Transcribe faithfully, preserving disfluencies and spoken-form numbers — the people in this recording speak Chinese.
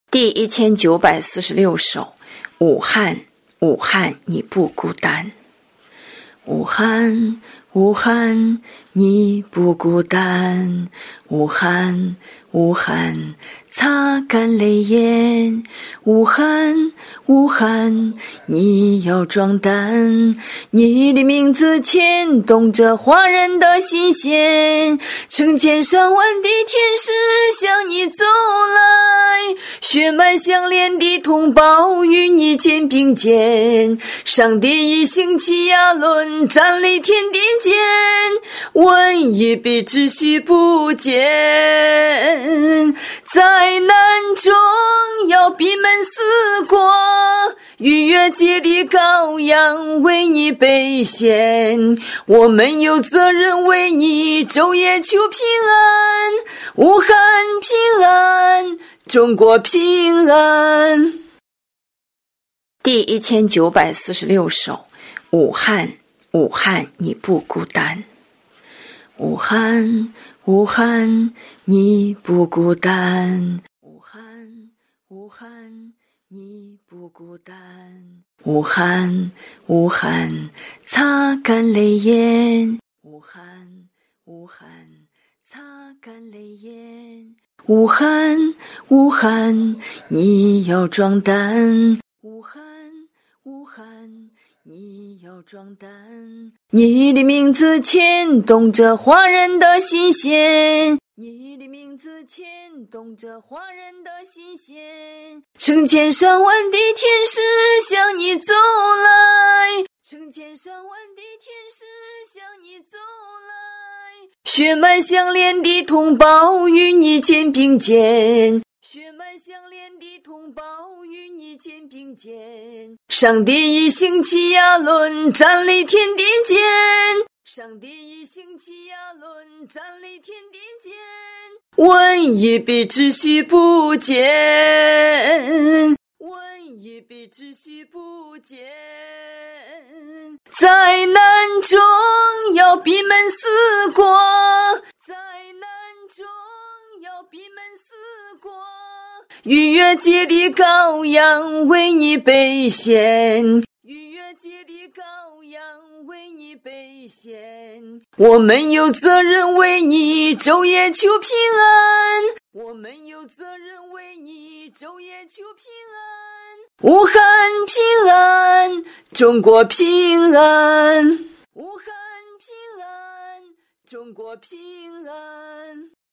第一千九百四十六首，武汉，武汉你不孤单。武汉，武汉你不孤单，武汉，武汉擦干泪眼，武汉，武汉你要壮胆，你的名字牵动着华人的心弦，成千上万的天使向你走来，血脉相连的同胞与你肩并肩，上帝已兴起亚伦站立天地间，瘟疫比秩序不减，灾难中要闭门思过，逾越界的羔羊为你被献，我们有责任为你昼夜求平安，武汉平安，中国平安。第一千九百四十六首，武汉，武汉你不孤单。武汉，武汉你不孤单，武汉，武汉你不孤单，武汉，武汉擦干泪眼，武汉，武汉擦干泪眼，武汉，武汉你要壮胆，武汉，武汉你要壮胆，你的名字牵动着华人的心弦，你的名字牵动着华人的心弦，成千上万的天使向你走来，成千上万的天使向你走来，血脉相连的同胞与你肩并肩，血脉相连的同胞与你肩并肩，上帝已兴起亚伦站立天地间，上帝已兴起亚伦站立天地间，瘟疫比秩序不减，瘟疫比秩序不减，灾难中要闭门思过，灾难中要闭门思过，逾越界的羔羊为你被献，逾越界的羔羊为你被献，我们有责任为你昼夜求平安，我们有责任为你昼夜求平安，武汉平安，中国平安，武汉平安，中国平安。